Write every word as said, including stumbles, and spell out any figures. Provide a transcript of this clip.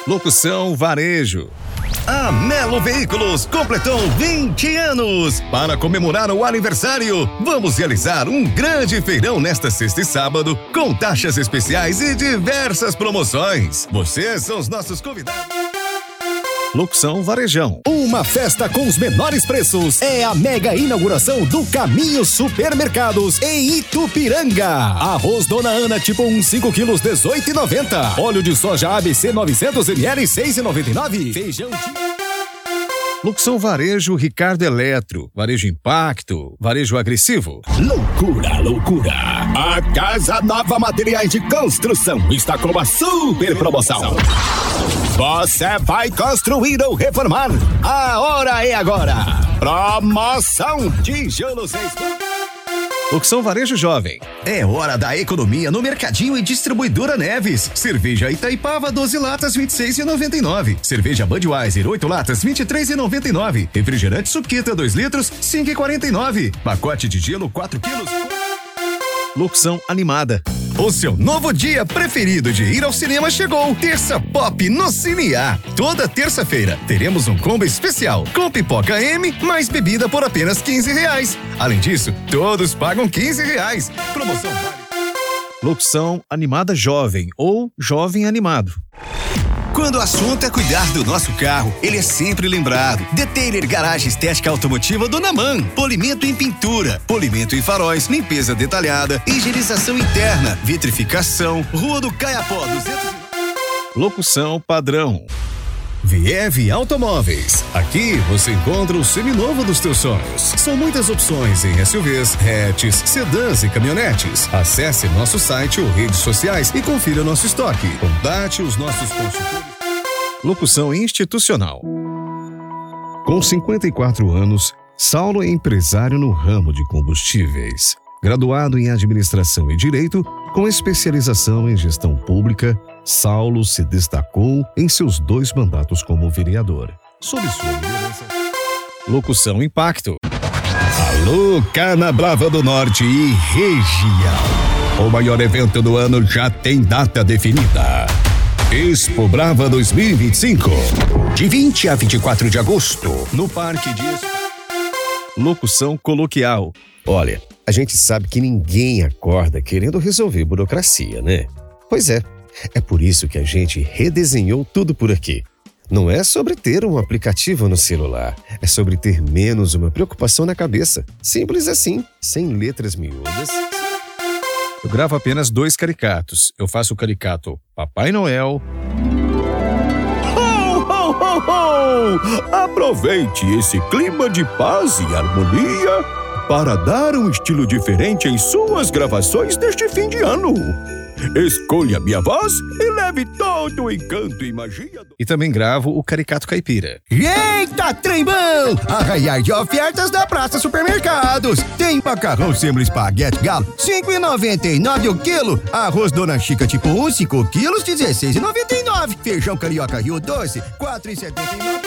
Locução Varejo. A Melo Veículos completou vinte anos. Para comemorar o aniversário, vamos realizar um grande feirão nesta sexta e sábado, com taxas especiais e diversas promoções. Vocês são os nossos convidados. Locução Varejão. Uma festa com os menores preços. É a mega inauguração do Caminho Supermercados em Itupiranga. Arroz Dona Ana tipo um, cinco quilos, dezoito reais e noventa centavos. Óleo de soja A B C novecentos mililitros, seis reais e noventa e nove centavos. Feijão de... Locução Varejo Ricardo Eletro. Varejo Impacto. Varejo Agressivo. Loucura, loucura. A Casa Nova Materiais de Construção está com uma super promoção. Você vai construir ou reformar? A hora é agora. Promoção Tijolos seis. Locução Varejo Jovem. É hora da economia no Mercadinho e Distribuidora Neves. Cerveja Itaipava, doze latas, vinte e seis reais e noventa e nove centavos. Cerveja Budweiser, oito latas, vinte e três reais e noventa e nove centavos. Refrigerante Suquita, dois litros, cinco reais e quarenta e nove centavos. Pacote de gelo, quatro quilos. Locução Animada. O seu novo dia preferido de ir ao cinema chegou. Terça Pop no Cine A. Toda terça-feira teremos um combo especial com pipoca M mais bebida por apenas quinze reais. Além disso, todos pagam quinze reais. Promoção vale. Locução Animada Jovem ou Jovem Animado. Quando o assunto é cuidar do nosso carro, ele é sempre lembrado. Detailer Garagem Estética Automotiva do Naman. Polimento em pintura, polimento em faróis, limpeza detalhada, higienização interna, vitrificação, Rua do Caiapó duzentos. Locução Padrão. Viev Automóveis. Aqui você encontra o seminovo dos teus sonhos. São muitas opções em S U Vs, hatches, sedãs e caminhonetes. Acesse nosso site ou redes sociais e confira nosso estoque. Contate os nossos consultores. Locução Institucional. Com cinquenta e quatro anos, Saulo é empresário no ramo de combustíveis. Graduado em Administração e Direito, com especialização em Gestão Pública, Saulo se destacou em seus dois mandatos como vereador. Sob sua liderança. Locução Impacto. Alô, Cana Brava do Norte e região. O maior evento do ano já tem data definida. Expo Brava dois mil e vinte e cinco. De vinte a vinte e quatro de agosto, no Parque de Expo. Locução Coloquial. Olha, a gente sabe que ninguém acorda querendo resolver burocracia, né? Pois é. É por isso que a gente redesenhou tudo por aqui. Não é sobre ter um aplicativo no celular, é sobre ter menos uma preocupação na cabeça. Simples assim, sem letras miúdas. Eu gravo apenas dois caricatos. Eu faço o caricato Papai Noel. Ho, ho, ho, ho! Aproveite esse clima de paz e harmonia para dar um estilo diferente em suas gravações deste fim de ano. Escolha minha voz e leve todo o encanto e magia do... E também gravo o Caricato Caipira. Eita, trem bom! Arraiar de ofertas da Praça Supermercados. Tem macarrão sêmola espaguete galo, cinco reais e noventa e nove centavos o quilo. Arroz Dona Chica tipo um, cinco quilos, dezesseis reais e noventa e nove centavos. Feijão carioca Rio doce, quatro reais e setenta e nove centavos.